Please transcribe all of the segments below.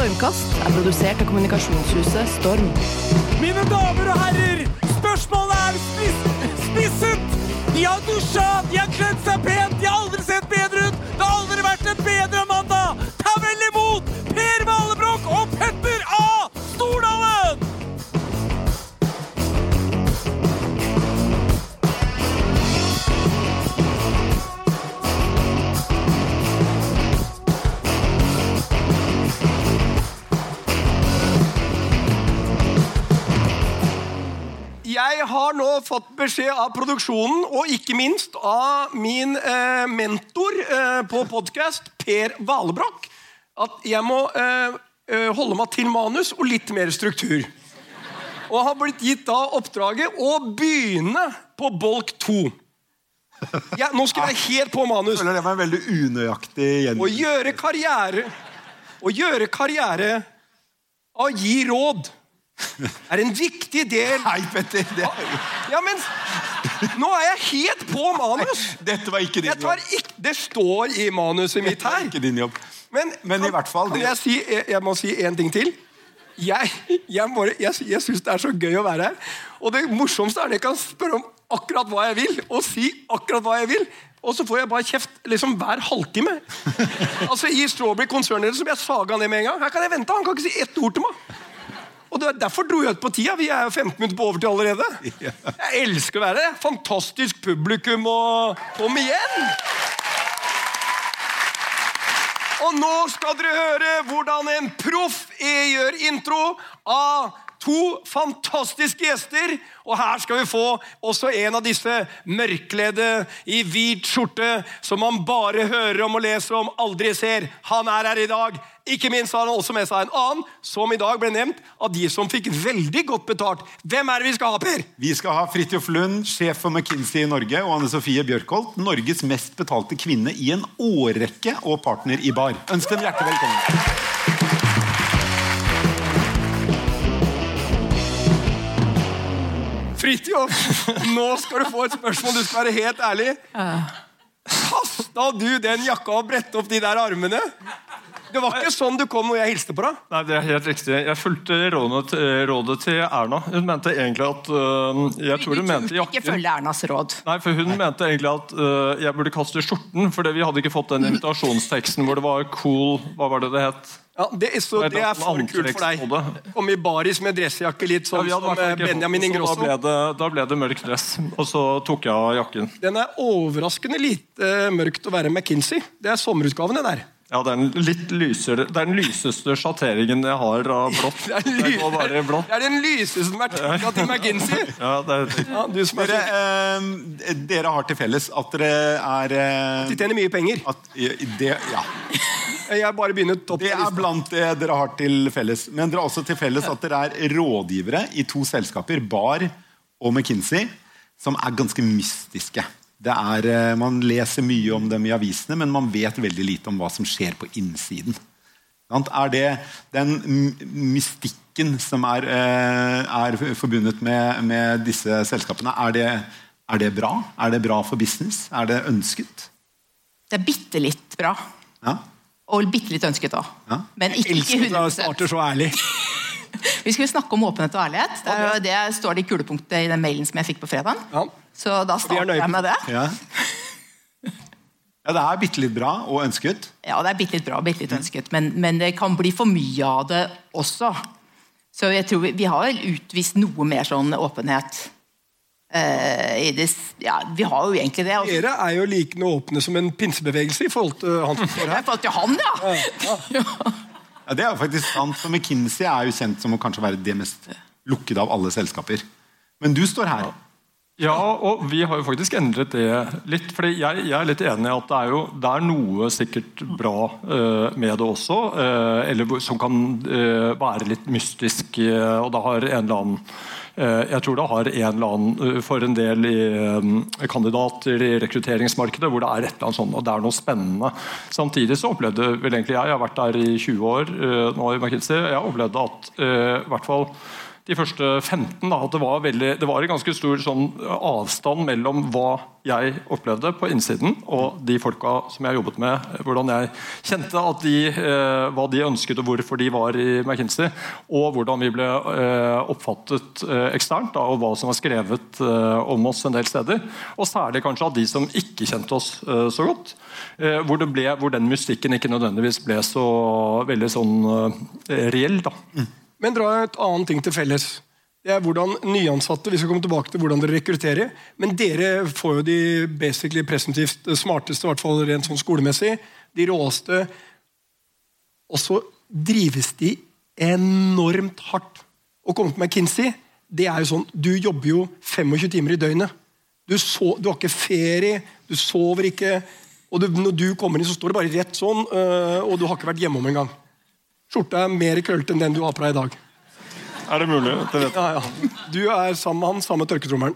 Stormkast produsert av kommunikasjonshuset Storm. Mine damer og herrer, spørsmålet spisset! De har dusja, de har kledd seg pent, de har aldri sett bedre ut! Det har aldri vært en bedre mandag! Ta vel imot Per Valebrokk og Petter A. Stordalen! Jeg har nå fått beskjed av produksjonen, og ikke minst av min mentor på podcast, Per Valebrokk, at jeg må holde meg til manus og litt mer struktur. Og har blitt gitt da oppdraget å begynne på bolk 2. Nå skal jeg helt på manus. Det var en veldig unøyaktig gjennom. Å gjøre karriere og gi råd en viktig del. Hei, Petter. Ja, men nå jeg helt på manus. Dette var ikke din jobb. Det står i manuset mitt her. Dette var ikke din jobb. Men i hvert fall... Jeg må si en ting til. Jeg synes det så gøy å være her. Og det morsomste at jeg kan spørre om akkurat hva jeg vil, og si akkurat hva jeg vil, og så får jeg bare kjeft liksom hver halvtime. Altså i Strawberry-konsernet, som jeg saga ned med en gang. Her kan jeg vente, han kan ikke si ett ord til meg. Og derfor dro jeg ut på tida. Vi jo 15 minutter på overtid allerede. Jeg elsker å være det. Fantastisk publikum, og kom igjen! Og nå skal dere høre hvordan en proff gjør intro av 2 fantastiske gjester. Og her skal vi få også en av disse mørkledde i hvit skjorte som man bare hører om og leser om, aldri ser. Han her i dag. Ikke minst har han også med seg en annen som i dag ble nevnt av de som fikk veldig godt betalt. Hvem det vi skal ha, Per? Vi skal ha Fridtjof Lund, sjef for McKinsey i Norge, og Anne-Sofie Bjørkholt, Norges mest betalte kvinne i en årrekke og partner i bar. Ønsk dem hjertelig velkommen. Fridtjof, nå skal du få et spørsmål, du skal være helt ærlig. Kastet du den jakka og brettet opp de der armene? Det var ikke sånn du kom når jeg hilste på deg. Nei, det helt riktig. Jeg fulgte rådet til Erna. Hun mente egentlig at... jeg tror hun mente ikke følge Ernas råd. Nei, for hun mente egentlig at jeg burde kaste skjorten, fordi vi hadde ikke fått den invitasjonsteksten hvor det var cool... Hva var det het? Ja, det for kult for deg. Kom i baris med dressjakke litt sånn som Benjamin Ingrosso. Da ble det mørk dress, og så tok jeg av jakken. Den overraskende lite mørkt å være McKinsey. Det sommerutgaven det der. Ja, det litt lysere. Det den lyseste sjatteringen jeg har av blått. Det går bare blått. Det den lyseste vertika til McKinsey. Ja, dere har til felles at dere de tjener mye penger. Ja. Jeg bare begynner topp. Det blant det dere har til felles. Men dere har også til felles at dere rådgivere i 2 selskaper, Bar og McKinsey, som ganske mystiske. Man leser mye om dem i avisene, men man vet veldig lite om hva som skjer på innsiden. Det den mystikken som forbundet med disse selskapene, det bra? Det bra for business? Det ønsket? Det bitte litt bra. Ja. Og bitte litt ønsket også. Ja. Men ikke 100%. Jeg starter så ærlig. Vi skal snakke om åpenhet og ærlighet. Det står det i kulepunktet i den mailen som jeg fikk på fredagen. Ja. Så da starter jeg med det. Ja. Ja, det bitte litt bra og ønsket. Ja, det bitte litt bra og bitte litt ønsket. Men det kan bli for mye av det også. Så jeg tror vi har utvist noe mer sånn åpenhet. Vi har jo egentlig det. Dere jo like noe åpne som en pinsebevegelse i forhold til han som står her. I forhold til han, ja. Ja, det jo faktisk sant, for McKinsey jo kjent som å kanskje være det mest lukkede av alle selskaper. Men du står her. Ja, og vi har jo faktisk endret det litt, fordi jeg litt enig i at det noe sikkert bra med det også, eller som kan være litt mystisk, og det har en eller annen jeg tror det har en eller annen for en del kandidater i rekrutteringsmarkedet hvor det et eller annet sånt, og det noe spennende. Samtidig så opplevde vel egentlig jeg har vært der i 20 år nå i McKinsey, jeg opplevde at i hvert fall de første 15 da, at det var en ganske stor sånn avstand mellom hva jeg opplevde på innsiden og de folka som jeg jobbet med, hvordan jeg kjente at hva de ønsket og hvorfor de var i McKinsey, og hvordan vi ble oppfattet eksternt da, og hva som var skrevet om oss en del steder, og særlig kanskje av de som ikke kjente oss så godt, hvor den mystikken ikke nødvendigvis ble så veldig sånn reell da. Men dra et annet ting til felles. Det hvordan nyansatte, vi skal komme tilbake til hvordan dere rekrutterer, men dere får jo de basically presentivt smarteste, i hvert fall rent sånn skolemessig, de råeste, og så drives de enormt hardt. Å komme til McKinsey, det jo sånn, du jobber jo 25 timer i døgnet. Du har ikke ferie, du sover ikke, og når du kommer inn så står det bare rett sånn, og du har ikke vært hjemme om en gang. Skjorta mer krøllet enn den du har på deg i dag. Det mulig? Det vet jeg. Ja. Du sammen med han, samme tørketrommelen.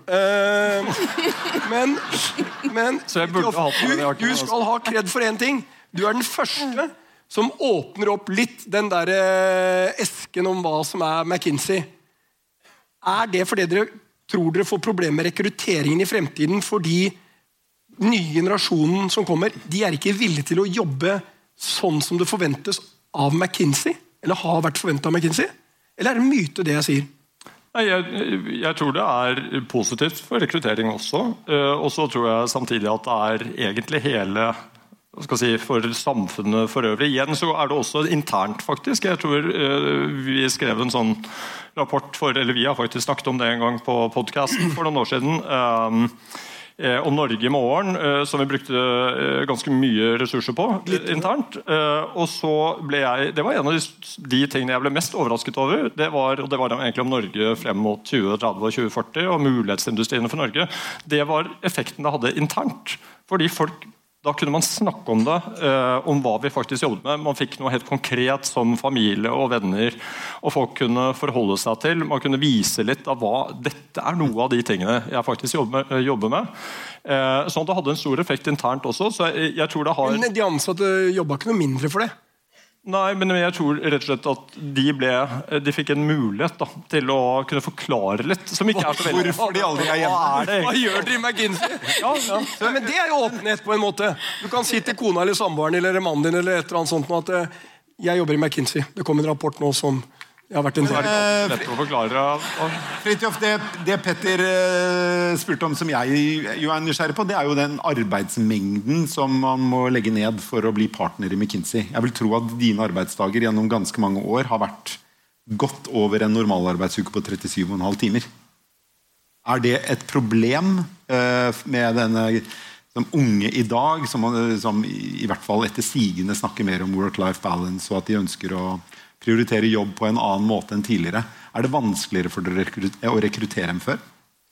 Men så jeg burde du skal ha kred for en ting. Du den første som åpner opp litt den der esken om hva som McKinsey. Det fordi dere tror dere får problemer med rekrutteringen i fremtiden fordi nye generasjonen som kommer, de ikke villige til å jobbe sånn som det forventes av McKinsey? Eller har vært forventet av McKinsey? Eller det en myte det jeg sier? Nei, jeg tror det positivt for rekruttering også. Og så tror jeg samtidig at det egentlig hele for samfunnet for øvrig. Igjen så det også internt faktisk. Jeg tror vi skrev en sånn rapport eller vi har faktisk snakket om det en gang på podcasten for noen år siden. Om Norge i morgen, som vi brukte ganske mye ressurser på internt. Og så det var en av de tingene jeg ble mest overrasket over. Det var egentlig om Norge frem mot 2030 og 2040 og mulighetsindustriene for Norge. Det var effekten det hadde internt. Fordi da kunne man snakke om det, om hva vi faktisk jobbet med. Man fikk noe helt konkret som familie og venner, og folk kunne forholde seg til. Man kunne vise litt av hva dette noe av de tingene jeg faktisk jobber med. Sånn at det hadde en stor effekt internt også, så jeg tror det har... Men de ansatte jobbet ikke noe mindre for det? Nei, men jeg tror rett og slett at de fikk en mulighet da, til å kunne forklare litt, som ikke så veldig... Hvorfor de aldri hjemme? Hva gjør dere i McKinsey? Ja. Men det jo åpenhet på en måte. Du kan si til kona eller samboeren eller mannen din eller et eller annet sånt at jeg jobber i McKinsey. Det kom en rapport nå som jeg har vært en del. Lett å forklare. Fridtjof, det Petter spurte om som jeg jo nysgjerrig på, det jo den arbeidsmengden som man må legge ned for å bli partner i McKinsey. Jeg vil tro at dine arbeidsdager gjennom ganske mange år har vært godt over en normalarbeidsuke på 37,5 timer. Det et problem med denne som unge i dag, som i hvert fall etter sigende snakker mer om work-life balance, og at de ønsker å prioritere jobb på en annen måte enn tidligere? Det vanskeligere for dere å rekruttere enn før?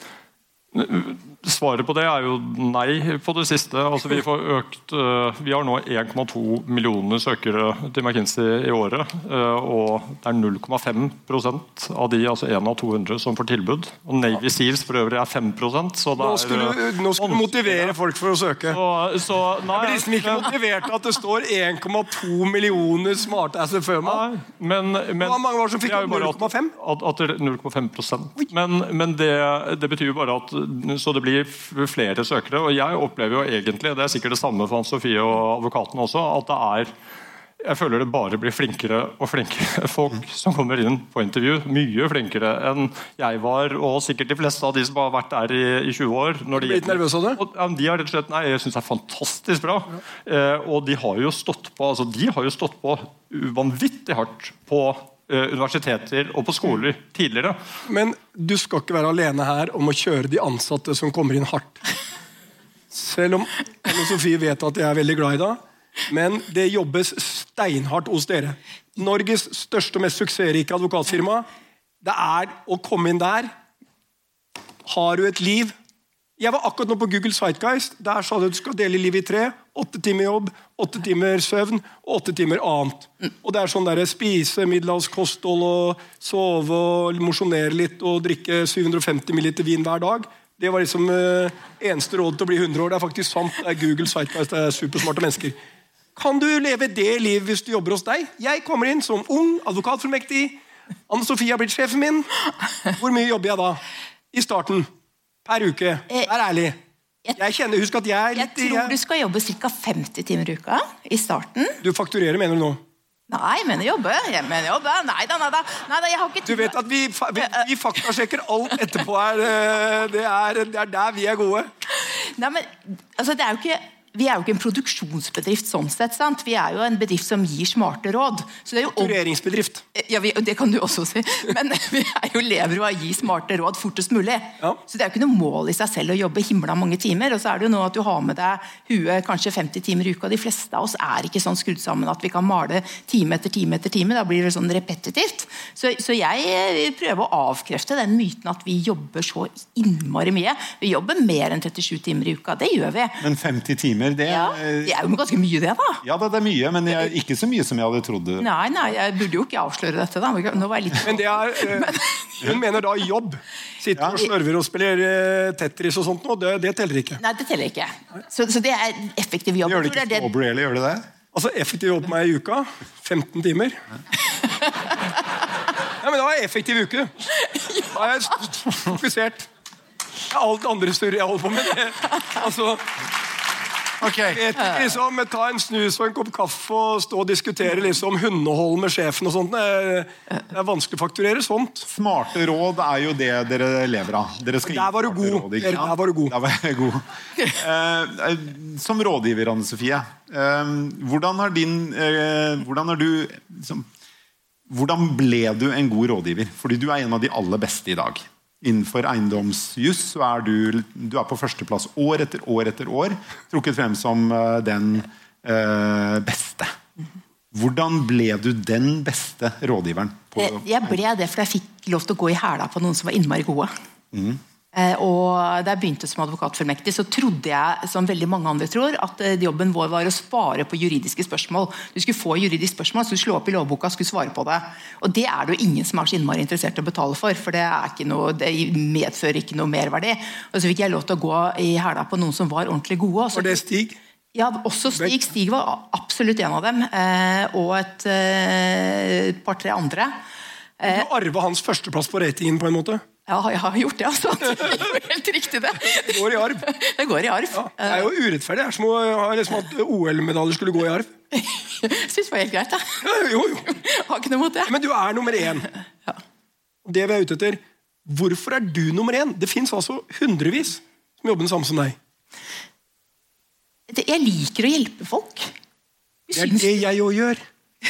Svaret på det jo nei på det siste. Altså vi har nå 1,2 millioner søkere til McKinsey i året, og det 0,5% av de, altså 1 av 200 som får tilbud. Og Navy Seals for øvrig 5%. Så nå skulle du motivere folk for å søke. Nei, jeg blir ikke motivert at det står 1,2 millioner smartasser før meg. Hvor mange var det som fikk 0,5? 0,5%. Men det betyr jo bare at så det blir flere søkere, og jeg opplever jo egentlig, det sikkert det samme for Ann-Sofie og advokaten også, at jeg føler det bare blir flinkere og flinkere folk som kommer inn på intervju, mye flinkere enn jeg var, og sikkert de fleste av de som har vært der i 20 år. Når de litt nervøse av det? De har rett og slett, jeg synes det fantastisk bra, og de har jo stått på vanvittig hardt på universiteter og på skoler tidligere. Men du skal ikke være alene her om å kjøre de ansatte som kommer inn hardt. Selv om Anne-Sofie vet at jeg veldig glad i deg, men det jobbes steinhardt hos dere. Norges største og mest suksessrike advokatfirma, det å komme inn der. Har du et liv? Jeg var akkurat nå på Google Zeitgeist. Der sa du skal dele livet i 3. 8 timer jobb, 8 timer søvn og 8 timer annet. Og det sånn der spise, middelhavskosthold og sove og mosjonere litt og drikke 750 ml vin hver dag. Det var liksom eneste råd til å bli 100 år. Det faktisk sant. Det Google Zeitgeist, det supersmarte mennesker. Kan du leve det livet hvis du jobber hos deg? Jeg kommer inn som ung, advokatfullmektig, Anne-Sofie har blitt sjefen min. Hvor mye jobber jeg da? I starten. Per uke. Vær ærlig. Husk at jeg tror du skal jobbe ca. 50 timer i uka i starten. Du fakturerer, mener du nå? Nei, jeg mener jobbe. Nei da, jeg har ikke... Du vet at vi faktasjekker alt etterpå det er der vi er gode. Nei, men altså, vi er jo ikke en produksjonsbedrift sånn sett, sant? Vi er jo en bedrift som gir smarte råd. Faktureringsbedrift. Ja, det kan du også si. Men vi lever jo av å gi smarte råd fortest mulig. Ja. Så det er jo ikke noe mål i seg selv å jobbe himla mange timer. Og så er det jo nå at du har med deg huet kanskje 50 timer i uka. De fleste av oss er ikke sånn skrudd sammen at vi kan male time etter time etter time. Da blir det sånn repetitivt. Så jeg prøver å avkrefte den myten at vi jobber så innmari mye. Vi jobber mer enn 37 timer i uka. Det gjør vi. Men 50 timer det er jo ganske mye det da. Ja, det er mye, men ikke så mye som jeg hadde trodd. Nei, jeg burde jo ikke avsløre dette da. Nå var jeg litt... Men hun mener da jobb. Sitter og snørver og spiller Tetris og sånt, og det teller ikke. Nei, det teller ikke. Så det er effektiv jobb. Gjør det ikke Strawberry, eller gjør det det? Altså, effektiv jobb på meg i uka, 15 timer. Ja, men da er jeg effektiv uke. Da er jeg fokusert. Alt andre styrer jeg holder på med. Altså... Okay. Jeg vet ikke, liksom, ta en snus og en kopp kaffe og stå og diskutere liksom, hundehold med sjefen og sånt. Det er vanskelig å fakturere sånt. Smarte råd er jo det dere lever av. Dere skal der var du god. Råd, der var du god. Der var jeg god. Som rådgiver, Anne-Sofie, hvordan ble du en god rådgiver? Fordi du er en av de aller beste i dag. Innenfor eiendomsjus så er du er på førsteplass år etter år etter år, trukket frem som den beste. Hvordan ble du den beste rådgiveren? Jeg ble det fordi jeg fikk lov til å gå i hæla på noen som var innmari gode. Og da jeg begynte som advokatfullmektig, så trodde jeg, som veldig mange andre tror, at jobben vår var å svare på juridiske spørsmål. Du skulle få juridiske spørsmål, så du slå opp i lovboka og skulle svare på det. Og det er det jo ingen som er så innmari interessert i å betale for det medfører ikke noe merverdi. Og så fikk jeg lov til å gå i hæla på noen som var ordentlig gode. Var det Stig? Ja, også Stig. Stig var absolutt en av dem, og et par-tre andre. Du arvet hans førsteplass på ratingen på en måte? Ja, jeg har gjort det, altså. Det er helt riktig det. Det går i arv. Det går i arv. Ja, det er jo urettferdig. Det er som å ha liksom at OL-medaljer skulle gå i arv. Jeg synes det var helt greit, da. Jo. Har ikke noe mot det. Men du er nummer 1. Ja. Det vi er ute etter. Hvorfor er du nummer 1? Det finnes altså hundrevis som jobber det samme som deg. Jeg liker å hjelpe folk. Det er det jeg også gjør.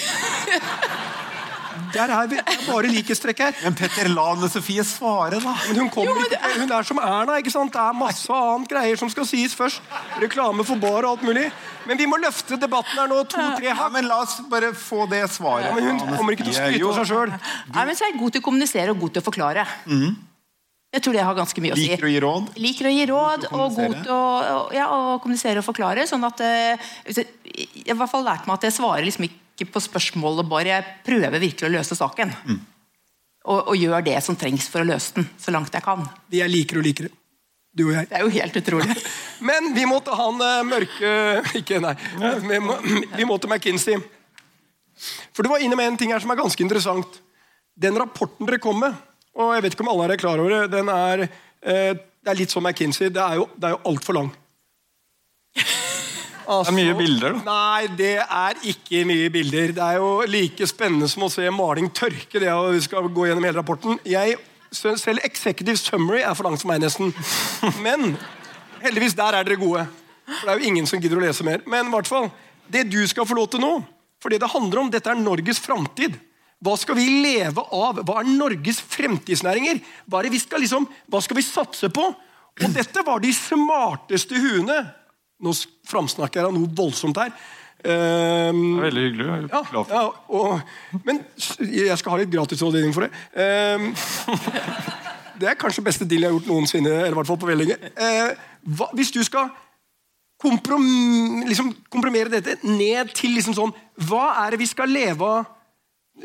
Der er vi bare likestrekk her. Men Petter, la Anne-Sofie svare da. Men hun er som Erna, ikke sant? Det er masse annet greier som skal sies først. Reklame for bar og alt mulig. Men vi må løfte debatten her nå 2-3 Ja, men la oss bare få det svaret. Ja, men hun kommer ikke til å skryte av seg selv. Nei, men så er jeg god til å kommunisere og god til å forklare. Jeg tror det har ganske mye å si. Liker å gi råd? Liker å gi råd, og god til å kommunisere og forklare, sånn at jeg i hvert fall lært meg at jeg svarer liksom ikke på spørsmål, og bare prøver virkelig å løse saken. Og gjør det som trengs for å løse den, så langt jeg kan. Vi er likere og likere. Du og jeg. Det er jo helt utrolig. Men vi måtte ha en mørke... Vi måtte McKinsey. For du var inne med en ting her som er ganske interessant. Den rapporten dere kom med, og jeg vet ikke om alle er klar over det, den det er litt som McKinsey, det er jo alt for lang. Altså, det er mye bilder da. Nei, det er ikke mye bilder. Det er jo like spennende som å se maling tørke, det vi skal gå gjennom hele rapporten. Selv executive summary er for langt for meg nesten. Men heldigvis der er dere gode. For det er jo ingen som gidder å lese mer. Men i hvert fall, det du skal få lov til nå, for det handler om, dette er Norges fremtid. Hva skal vi leve av? Hva er Norges fremtidsnæringer? Hva skal vi satse på? Og dette var de smarteste huene. Nå framsnakker jeg noe voldsomt her. Det er veldig hyggelig. Men jeg skal ha litt gratis rådgivning for det. Det er kanskje beste deal jeg har gjort noensinne, eller i hvert fall på veldig lenge. Hvis du skal komprimere dette ned til liksom sånn, hva er det vi skal leve av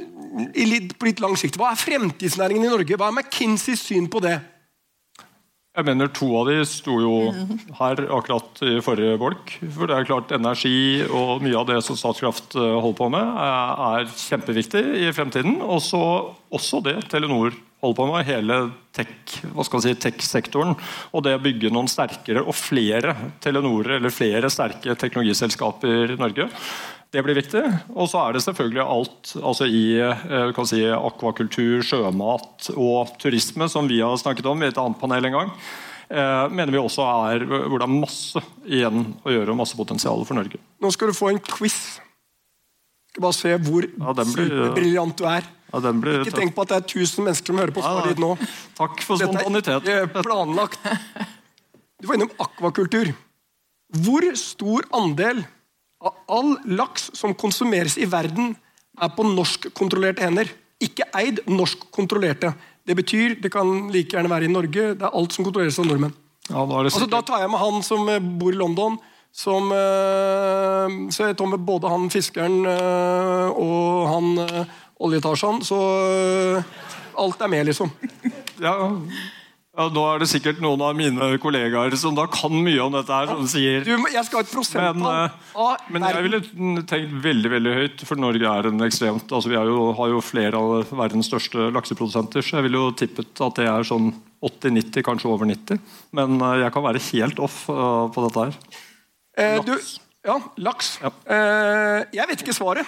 på litt lang sikt? Hva er fremtidsnæringen i Norge? Hva er McKinseys syn på det? Jeg mener 2 av de sto jo her akkurat I forrige bolk. For det klart energi og mye av det som Statkraft holder på med kjempeviktig I fremtiden. Og så også det Telenor holder på med, hele tech-sektoren. Og det å bygge noen sterkere og flere Telenorer eller flere sterke teknologiselskaper I Norge. Det blir viktig, og så det selvfølgelig alt altså I kan si, akvakultur, sjømat og turisme, som vi har snakket om I et annet panel en gang, mener vi også hvor det masse igjen å gjøre og masse potensial for Norge. Nå skal du få en quiz. Skal bare se hvor superbrilliant du Ja, Ikke tenk på at det 1000 mennesker som hører på svaret ditt nå. Takk for spontanitet. Dette planlagt. Du var innom akvakultur. Hvor stor andel av all laks som konsumeres I verden på norsk-kontrollerte hender. Ikke eid norsk-kontrollerte. Det betyr, det kan like gjerne være I Norge, det alt som kontrolleres av nordmenn. Ja, altså, da tar jeg med han som bor I London, som, så jeg tar med både han fiskeren og han oljeetasjen, så alt med liksom. Ja, nå det sikkert noen av mine kollegaer som da kan mye om dette her, som sier... Jeg skal ha et prosenttall men jeg ville tenkt veldig, veldig høyt, for Norge en ekstremt... Altså, vi har jo flere av verdens største lakseprodusenter, så jeg ville jo tippet at det sånn 80-90, kanskje over 90. Men jeg kan være helt off på dette her. Laks. Ja, laks. Ja. Jeg vet ikke svaret.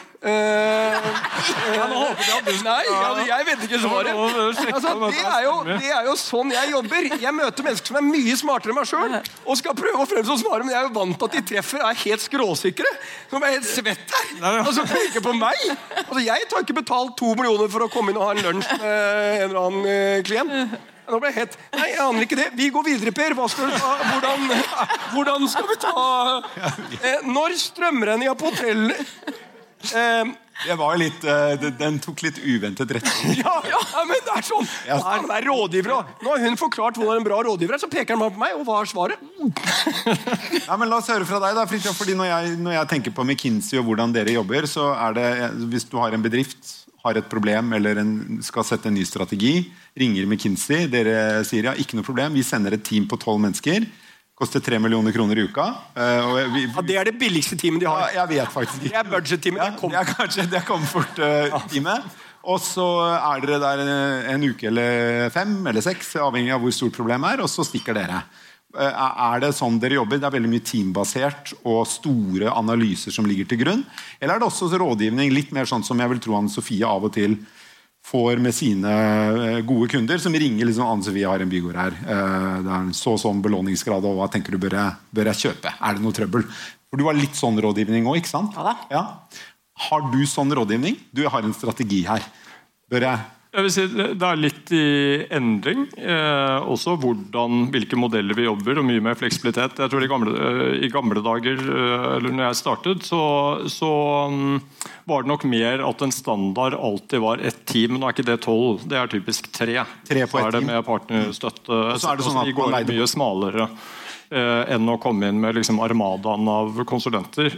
Nei, jeg vet ikke svaret. Altså, det jo sånn jeg jobber. Jeg møter mennesker som mye smartere enn meg selv, og skal prøve å fremstå svare, men jeg jo vant til at de treffer helt skråsikre, som helt svett her. Og så peker på meg. Altså, jeg tar ikke betalt 2 millioner for å komme inn og ha en lunsj med en eller annen klient. Nå ble jeg helt... Nei, jeg aner ikke det. Vi går videre, Per. Hva skal du ta? Hvordan skal vi ta... Når strømrenninga på hotellet... Det var litt... Den tok litt uventet rett. Ja, men det sånn. Han rådgiver. Nå har hun forklart hvordan en bra rådgiver så peker han på meg, og hva svaret? Nei, men la oss høre fra deg da, Fridtjof, fordi når jeg tenker på McKinsey og hvordan dere jobber, så det... Hvis du har en bedrift... har et problem eller skal sette en ny strategi, ringer McKinsey, dere sier ja, ikke noe problem, vi sender et team på 12 mennesker, koster 3 millioner kroner I uka. Ja, det det billigste teamet de har. Ja, jeg vet faktisk ikke. Det budget-teamet. Ja, kanskje det comfort-teamet. Og så dere der en uke eller 5 eller 6, avhengig av hvor stort problemet og så stikker dere. Det sånn dere jobber? Det veldig mye teambasert og store analyser som ligger til grunn? Eller det også rådgivning, litt mer sånn som jeg vil tro Anne-Sofie av og til får med sine gode kunder, som ringer liksom, Anne-Sofie har en bygård her, det sånn belåningsgrad, og hva tenker du bør jeg kjøpe? Det noe trøbbel? For du har litt sånn rådgivning også, ikke sant? Ja da. Ja. Har du sånn rådgivning? Du har en strategi her. Bør jeg... Jeg vil si det litt I endring, også hvilke modeller vi jobber, og mye mer fleksibilitet. Jeg tror I gamle dager, eller når jeg startet, så var det nok mer at en standard alltid var ett team. Nå ikke det 12, det typisk 3. 3 på ett team. Det med partnerstøtte. Og så det sånn at vi går mye smalere enn å komme inn med liksom, armadaen av konsulenter.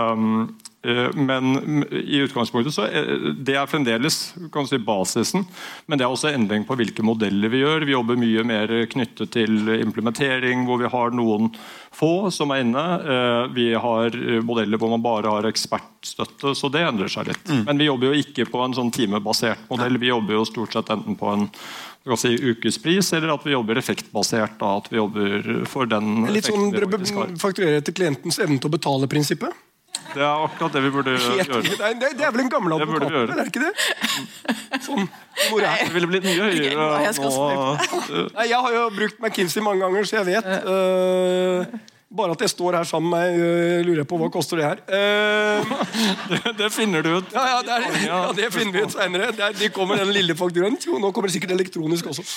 Men I utgangspunktet så det fremdeles kan si basisen, men det også endring på hvilke modeller vi gjør. Vi jobber mye mer knyttet til implementering, hvor vi har noen få som inne. Vi har modeller hvor man bare har ekspertstøtte, så det endrer seg litt. Men vi jobber jo ikke på en sånn timebasert modell. Vi jobber jo stort sett enten på en ukespris, eller at vi jobber effektbasert, da, at vi jobber for den litt sånn dere fakturerer til klientens evne til å betale prinsippet? Det akkurat det vi burde gjøre. Det vel en gammel advokat, det ikke det? Sånn, det ville blitt mye høyere nå. Nei, jeg har jo brukt McKinsey mange ganger, så jeg vet. Bare at jeg står her sammen med meg, lurer jeg på hva koster det her. Det finner du ut. Ja, det finner vi ut senere. Det kommer den lille fakturaen. Nå kommer det sikkert elektronisk også.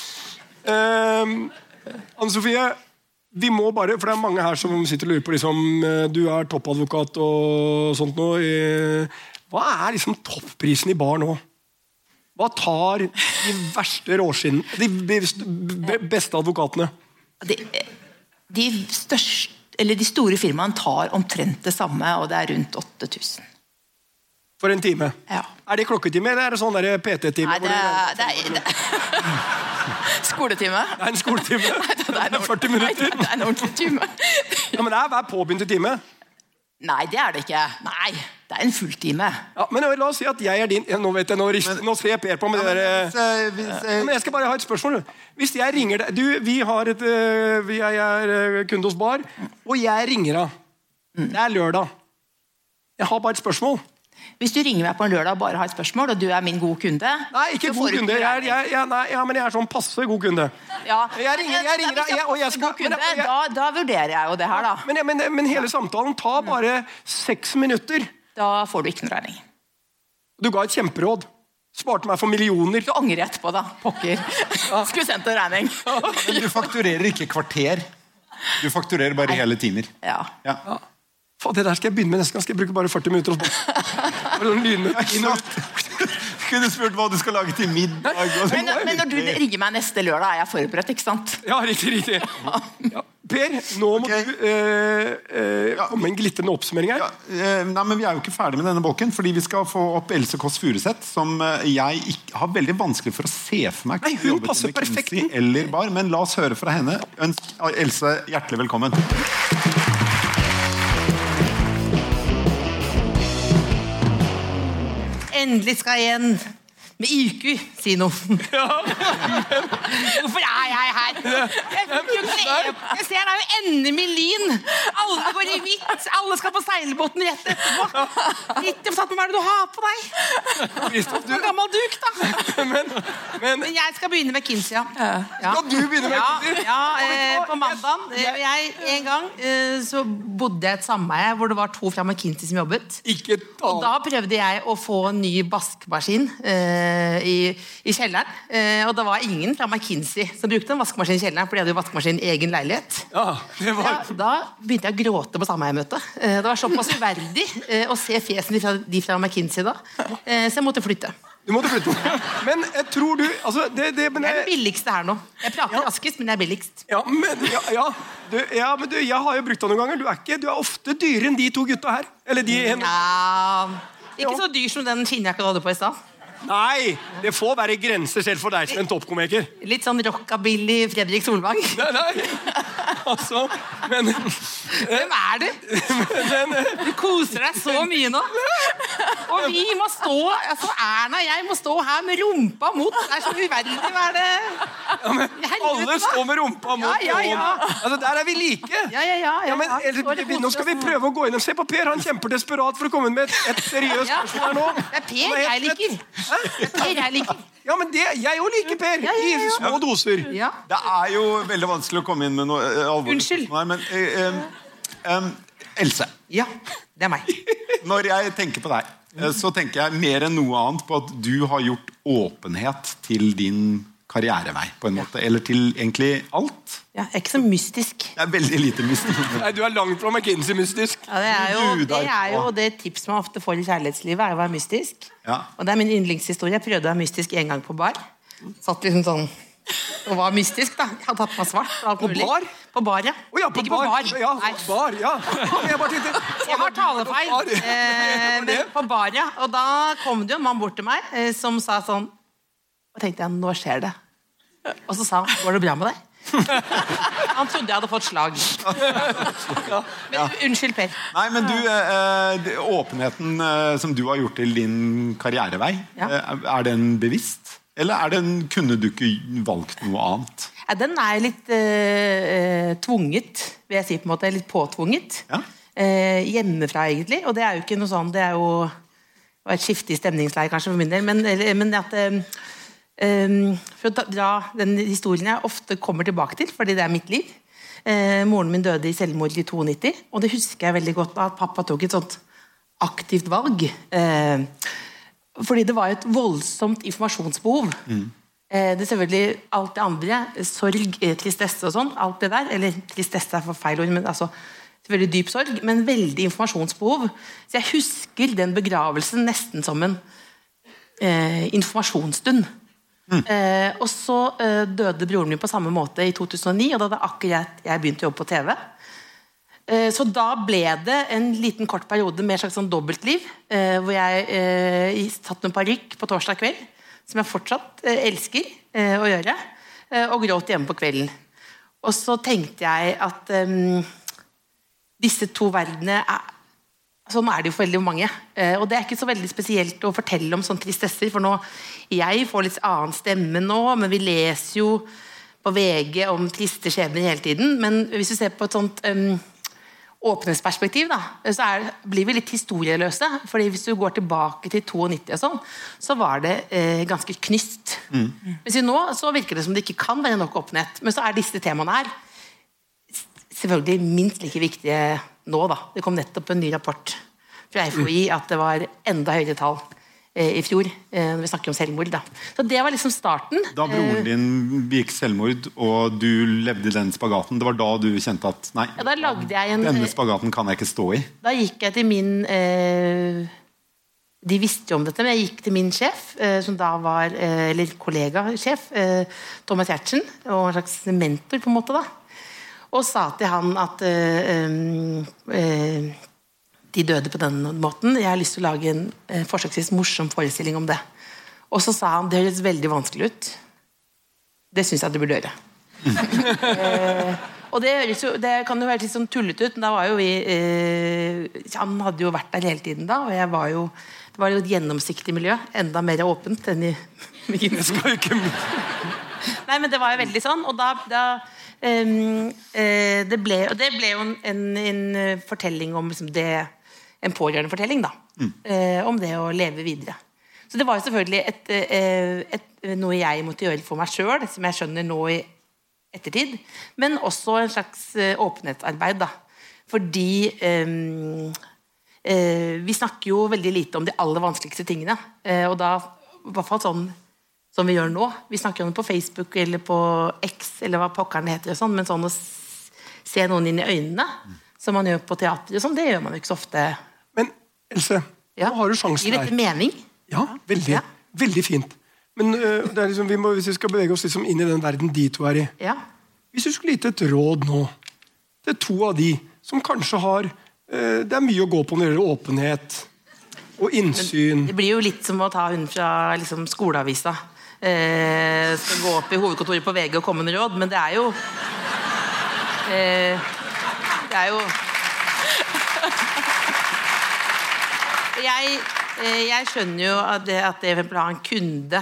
Anne-Sofie, vi må bare, for det mange her som sitter og lurer på liksom, du toppadvokat og sånt nå. Hva liksom toppprisen I bar nå? Hva tar de verste råskinn, de beste advokatene? De store firmaene tar omtrent det samme, og det rundt 8000. For en time. Ja. Det klokketime, eller det sånn der PT-time? Nei, det skoletime. Det en skoletime. Det er 40 minutter. Det en ordentlig time. Ja, men det hver påbegynte time. Nei, det det ikke. Nei, det en fulltime. Ja, men la oss si at jeg din... Nå vet jeg, nå ser jeg Per på med det der... Men jeg skal bare ha et spørsmål. Hvis jeg ringer deg... Jeg kunde hos Bar, og jeg ringer deg. Det lørdag. Jeg har bare et spørsmål. Hvis du ringer meg på en lørdag og bare har et spørsmål, og du min gode kunde... Nei, ikke god kunde. Men jeg sånn passe god kunde. Ja, jeg ringer deg, og jeg skal... God kunde, da vurderer jeg jo det her, da. Men hele samtalen tar bare 6 minutter. Da får du ikke noe regning. Du ga et kjemperåd. Sparte meg for millioner. Du angrer etterpå, da. Pokker. Skulle sendt en regning. Men du fakturerer ikke kvarter. Du fakturerer bare hele timer. Ja. Det der skal jeg begynne med nesten gang. Skal jeg bruke bare 40 minutter Kunne spurt hva du skal lage til middag. Men når du ringer meg neste lørdag, jeg forberedt, ikke sant? Ja, riktig. Ja. Per, nå må du komme en glittende oppsummering her. Nei, men vi jo ikke ferdig med denne bolken, fordi vi skal få opp Else Kåss Furuseth, som jeg har veldig vanskelig for å se for meg. Nei, hun passer perfekt. Eller Bar, men la oss høre fra henne. Else, hjertelig velkommen. Endelig skal jeg igjen med IQ, si noe. Hvorfor jeg her? Jeg ser det jo NM-lin. Alle går i hvitt. Alle skal på seilbåten rett etterpå. Hva er det du har på deg? En gammel duk, da. Men jeg skal begynne med Kinsey, ja. Skal du begynne med Kinsey? Ja, på mandagen. En gang så bodde jeg et sameie hvor det var 2 fra McKinsey som jobbet. Og da prøvde jeg å få en ny vaskemaskin i kjelleren, og det var ingen fra McKinsey som brukte en vaskemaskin i kjelleren, for de hadde jo vaskemaskin i egen leilighet. Da begynte jeg å gråte på sameiemøtet. Det var såpass uverdig å se fjesen de fra McKinsey da, så jeg måtte flytte. Du måtte flytte. Men jeg tror du... Altså, jeg det billigste her nå. Jeg prater raskest, men jeg billigst. Men jeg har jo brukt det noen ganger. Du ofte dyrere enn de 2 gutta her. Eller de ene. Ikke så dyr som den skinnjakka du hadde på i sted. Nei, det får være grenser selv for deg som en toppkomiker. Litt sånn rockabilly Fredrik Solvang. Nei. Altså, men... Hvem du? Du koser deg så mye nå. Og vi må stå, altså Erna og jeg må stå her med rumpa mot. Det så uverdig, hva det? Alle står med rumpa mot. Ja. Altså, der vi like. Ja. Nå skal vi prøve å gå inn og se på Per. Han kjemper desperat for å komme med et seriøst spørsmål her nå. Det Per jeg liker. Per jeg liker. Ja, men jeg jo liker Per. I små doser. Ja. Det jo veldig vanskelig å komme inn med noe alvorlig. Unnskyld. Men Else. Ja, det meg. Når jeg tenker på deg, så tenker jeg mer enn noe annet på at du har gjort åpenhet til din karrierevei, på en måte. Eller til egentlig alt. Ja, ikke så mystisk. Det veldig lite mystisk. Nei, du langt fra McKinsey-mystisk. Ja, det jo det tips man ofte får i kjærlighetslivet, å være mystisk. Ja. Og det min yndlingshistorie. Jeg prøvde å være mystisk en gang på bar. Satt liksom sånn og var mystisk, da. Jeg hadde tatt meg svart. På bar? På bar, ja. Ikke på bar. Ja, bar, ja. Jeg har talefeil. Men på bar, ja. Og da kom det jo en mann bort til meg som sa sånn, og tenkte jeg, nå skjer det. Og så sa han, går det bra med deg? Han trodde jeg hadde fått slag. Men, unnskyld, Per. Nei, men du, åpenheten som du har gjort til din karrierevei, den bevisst? Eller kunne du ikke valgt noe annet? Ja, den litt tvunget, vil jeg si på en måte, litt påtvunget. Ja. Hjemmefra egentlig, og det jo ikke noe sånn, det jo et skifte i stemningsleie kanskje for min del, men at for å dra den historien jeg ofte kommer tilbake til, fordi det mitt liv. Moren min døde i selvmord i 92, og det husker jeg veldig godt at pappa tok et sånt aktivt valg. Fordi det var et voldsomt informasjonsbehov. Det selvfølgelig alt det andre, sorg, tristesse og sånn, alt det der, eller tristesse for feil ord, men altså selvfølgelig dyp sorg, men veldig informasjonsbehov. Så jeg husker den begravelsen nesten som en informasjonsstund. Og så døde broren min på samme måte i 2009, og da hadde akkurat jeg begynt å jobbe på TV. Så da ble det en liten kort periode med et slags sånn dobbeltliv, hvor jeg satt med parykk på torsdag kveld, som jeg fortsatt elsker å gjøre, og gråt hjemme på kvelden. Og så tenkte jeg at disse to verdenene sånn det jo for veldig mange. Og det ikke så veldig spesielt å fortelle om sånne tristesser, for nå, jeg får litt annen stemme nå, men vi leser jo på VG om triste skjebner hele tiden, men hvis vi ser på et sånt åpningsperspektiv da, så blir vi litt historieløse, fordi hvis du går tilbake til 92 og sånn, så var det ganske knyst. Hvis vi nå, så virker det som det ikke kan være nok åpenhet, men så disse temaene her selvfølgelig minst like viktige nå da. Det kom nettopp en ny rapport fra FHI at det var enda høyere tall i fjor, når vi snakker om selvmord da. Så det var liksom starten. Da broren din gikk selvmord, og du levde i den spagaten, det var da du kjente at nei, ja, da lagde jeg denne spagaten kan jeg ikke stå i. Da gikk jeg til min de visste jo om dette, men jeg gikk til min sjef, som da var, eller kollega-sjef, Thomas Giertsen, og en slags mentor på en måte da, og sa til han at de døde på den måten. Jeg har lyst til å lage en forsøksvis morsom forestilling om det. Og så sa han, det høres veldig vanskelig ut. Det synes jeg du burde gjøre. Og det kan jo være litt sånn tullet ut, men da var jo vi han hadde jo vært der hele tiden da, og jeg var jo, det var jo et gjennomsiktig miljø, enda mer åpent enn i Jeg skal ikke Nei, men det var jo veldig sånn, og det ble jo en fortelling om liksom det, en pårørende fortelling da, om det å leve videre. Så det var jo selvfølgelig noe jeg måtte gjøre for meg selv, som jeg skjønner nå i ettertid, men også en slags åpenhetsarbeid da, fordi vi snakker jo veldig lite om de aller vanskeligste tingene, og da i hvert fall sånn som vi gjør nå. Vi snakker om det på Facebook eller på X, eller hva pokkerne heter og sånn, men sånn å se noen inn i øynene, som man gjør på teater og sånn, det gjør man jo ikke så ofte. Men Else, nå har du sjansen her. Gir dette mening? Ja, veldig, veldig fint. Men det liksom, hvis vi skal bevege oss liksom inn i den verden de to i. Ja. Hvis du skulle gitt et råd nå, til to av de, som kanskje har, det mye å gå på når det gjelder åpenhet og innsyn. Men det blir jo litt som å ta hun fra liksom, skoleavisa. Skal gå opp i hovedkontoret på VG og komme med råd, men det jo jeg skjønner jo at det for eksempel har en kunde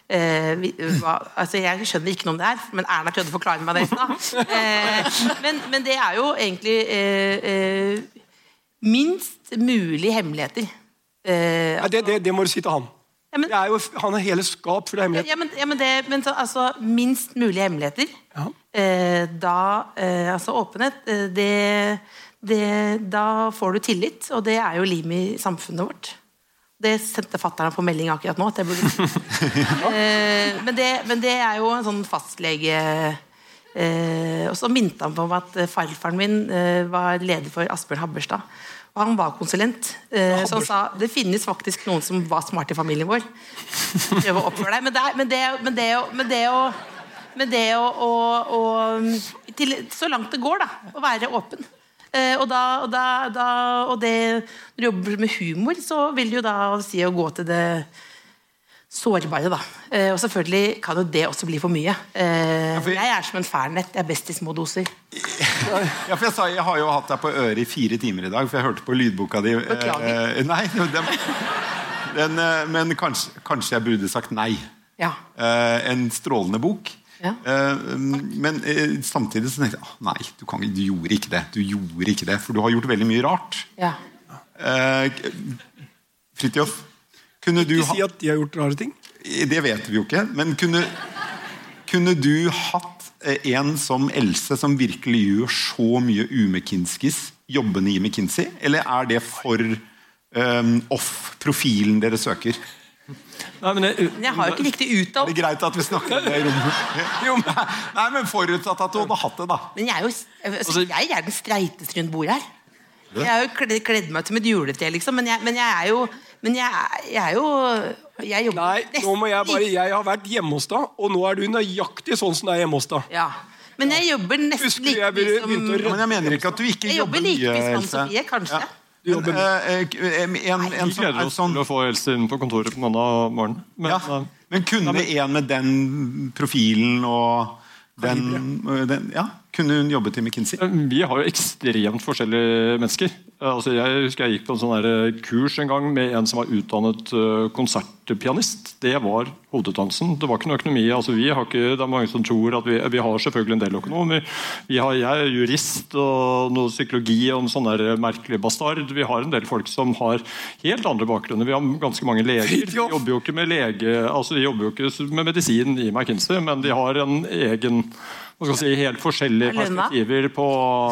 altså jeg skjønner ikke noe om det her, men Erna prøvde å forklare meg det i stad. Men det jo egentlig minst mulig hemmeligheter. Det må du si til han. Ja, men, han hele skap for hemmeligheter. Men altså, minst mulig hemmeligheter. Ja. Altså åpenhet, da får du tillit, og det jo lim i samfunnet vårt. Det sendte fatteren på melding akkurat nå, at jeg burde men det jo en sånn fastlege, og så minte han på at farfaren min var leder for Asbjørn Habberstad, og han var konsulent, så han sa, det finnes faktisk noen som var smart i familien vår. Prøv å oppføre deg, men det så langt det går da, å være åpen. Og det, når du jobber med humor, så vil du jo da si å gå til det sårbare da. Og selvfølgelig kan jo det også bli for mye. Jeg som en fernet, jeg best i små doser. Ja, for jeg har jo hatt deg på øret i 4 timer i dag, for jeg hørte på lydboka di. Beklager. Nei, men kanskje jeg burde sagt nei. Ja. En strålende bok. Ja. Men samtidig så tenkte jeg, nei, du gjorde ikke det, for du har gjort veldig mye rart. Ja. Fridtjof, kunne du si at de har gjort rare ting? Det vet vi jo ikke, men kunne du hatt en som Else som virkelig gjør så mye uMcKinskis jobbende i McKinsey, eller det for off-profilen dere søker? Nei, men jeg har jo ikke riktig uttalt. Det greit at vi snakker om det i rommet. Nei, men forutsatt at du hadde hatt det da. Men jeg den streiteste rundt bordet her. Jeg har jo kledd meg til mitt juletre liksom, men jeg jobber. Nei, nå må jeg har vært hjemme hos deg, og nå du nøyaktig sånn som det hjemme hos deg. Ja. Men jeg jobber nesten Husker du like jeg mye som... begynte å Men jeg mener ikke at du ikke Jeg jobber like mye som Anne-Sofie, kanskje. Men, en Vi gleder oss sånn, til å få Else inn på kontoret på mandag morgen. men kunne en med den profilen og kunne hun jobbet i McKinsey? Vi har jo ekstremt forskjellige mennesker. Altså jeg husker jeg gikk på en sånn her kurs en gang med en som var utdannet konsertpianist. Det var hovedutdannelsen. Det var ikke noe økonomi. Altså vi har ikke, det er mange som tror at vi har selvfølgelig en del økonomer. Jeg er jurist og noe psykologi og en sånn der merkelig bastard. Vi har en del folk som har helt andre bakgrunner. Vi har ganske mange leger. De jobber jo ikke med de jobber jo ikke med medisin i McKinsey, men de har en egen helt forskjellige perspektiver på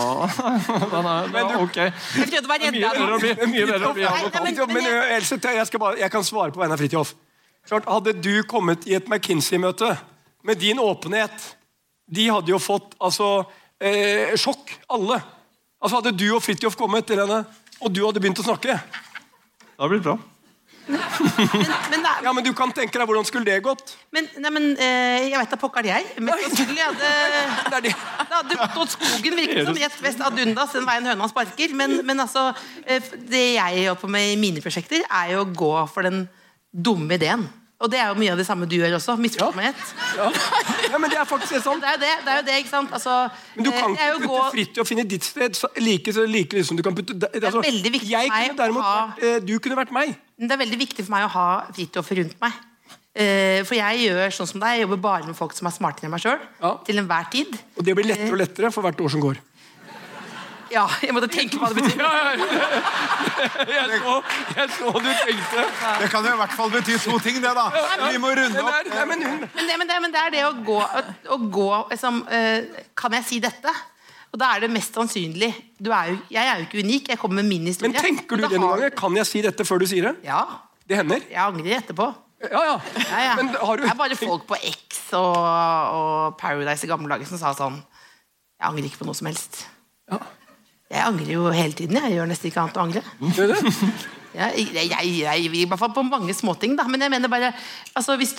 ok. Jeg prøvde å være redd mye bedre å bli advokat. Men Else, jeg kan svare på vegne av Fridtjof. Klart, hadde du kommet i et McKinsey-møte med din åpenhet, de hadde jo fått sjokk, alle. Hadde du og Fridtjof kommet til henne, og du hadde begynt å snakke. Det hadde blitt bra. Men du kan tenke deg hvordan skulle det gått? Jeg vet da pokker jeg. Men selvfølgelig hadde gått åt skogen, virket som rett vest av Dundas, den veien høna sparker. Men det jeg gjør på med i mine prosjekter, er jo å gå for den dumme ideen. Og det er jo mye av det samme du gjør også. Misforstått. Ja, men det er faktisk sånn. Det er jo det, ikke sant? Men du kan ikke putte fritt og finne ditt sted like som du kan putte... Det er veldig viktig for meg du kunne vært meg. Det er veldig viktig for meg å ha Fridtjof rundt meg. For jeg gjør sånn som deg. Jeg jobber bare med folk som er smartere enn meg selv. Til enhver tid. Og det blir lettere og lettere for hvert år som går. Ja, jeg måtte tenke hva det betyr. Jeg så du tenkte. Det kan jo i hvert fall bety 2 ting, det da. Vi må runde opp. Men det er det å gå kan jeg si dette? Og da er det mest sannsynlig. Jeg er jo ikke unik, jeg kommer med min historie. Men tenker du det noen ganger? Kan jeg si dette før du sier det? Ja. Det hender? Jeg angrer etterpå. Ja. Men har du... Det er bare folk på X og Paradise i gamle dager som sa sånn, jeg angrer ikke på noe som helst. Ja. Jeg angrer jo hele tiden. Jeg gjør nesten ikke annet å angre. Gjør det? Jeg i hvert fall på mange småting, da. Men jeg mener bare, hvis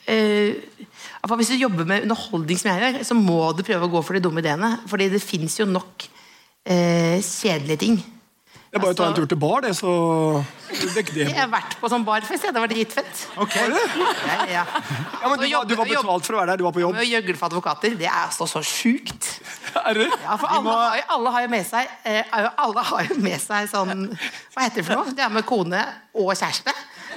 du jobber med underholdning som jeg gjør, så må du prøve å gå for de dumme ideene. Fordi det finnes jo nok kjedelige ting. Det er bare å ta en tur til bar, det, så... Jeg har vært på sånn barfest, det var dritfett. Ok. Ja. Men du var betalt for å være der, du var på jobb. Å gjøgle for advokater, det er så sjukt. Er det? Ja, for alle har jo med seg sånn, hva heter det for noe? Det er med kone og kjæreste.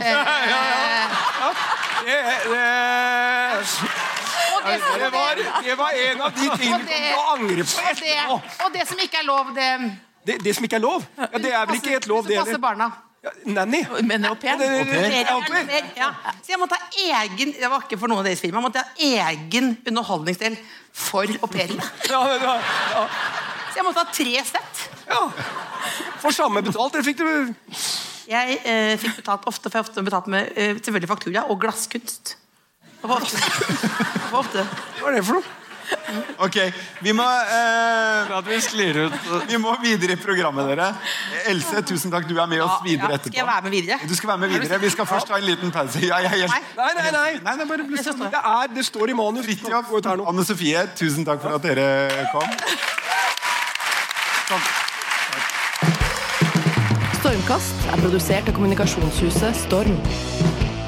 Det var en av de tingene du angrer på etterpå. Og det som ikke er lov, det som ikke er lov? Ja, det er vel ikke helt lov, det heller. Passer barna. Nanny. Men au pair. Ja. Så jeg må ta egen, det var ikke for noen av deres filmer, jeg må ta egen underholdningsdel for au pairene. Ja. Så jeg må ta 3 sett. Ja. For samme betalt, eller fikk du... Jeg fikk betalt ofte, for jeg ofte betalt med selvfølgelig faktura og glasskunst. Det var ofte. Hva er det for noe? Ok, vi må videre i programmet, dere. Else, tusen takk, du er med oss videre etterpå. Skal jeg være med videre? Du skal være med videre, vi skal først ta en liten pause. Nei, bare det står i manus. Fridtjof, Anne-Sofie, tusen takk for at dere kom. Stormkast er produsert av kommunikasjonshuset Storm.